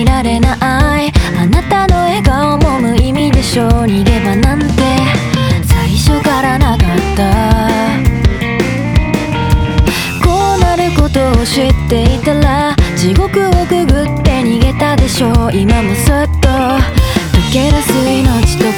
られない。あなたの笑顔も無意味でしょう。逃げ場なんて最初からなかった。こうなることを知っていたら地獄をくぐって逃げたでしょう。今もそっと溶け出す命とか、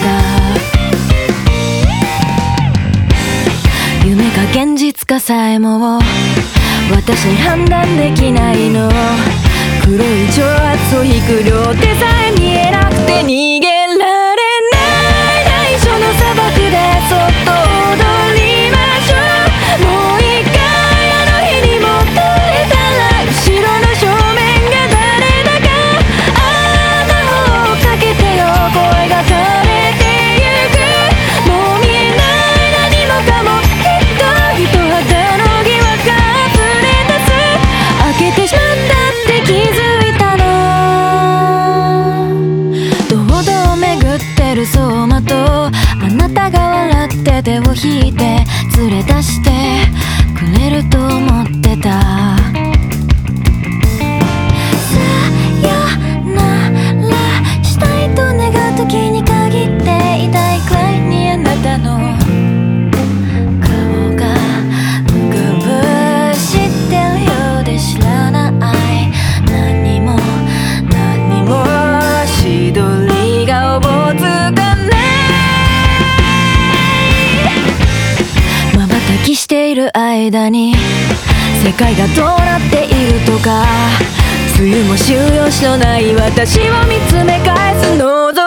夢か現実かさえも私に判断できないの。黒い挑発を引く両手さえ見えなくて逃げられない。内緒の砂漠でそっと踊りましょう。もう一回あの日に戻れたら、後ろの正面が誰だか魔法をかけてよ、声が枯れてゆく。もう見えない何もかもきっと一肌の疑惑が溢れ出す。開けてしまったって気づいたの。堂々巡ってる走馬灯、あなたが笑って手を引いて連れ出してくれると思ってた。さよならしたいと願う時に限って痛いくらいにあなたの顔が浮かぶ。知ってるようで知らない。何もしどりがおぼつかない。瞬きしている間に世界がどうなっているとか、梅雨も収容しのない私を見つめ返す。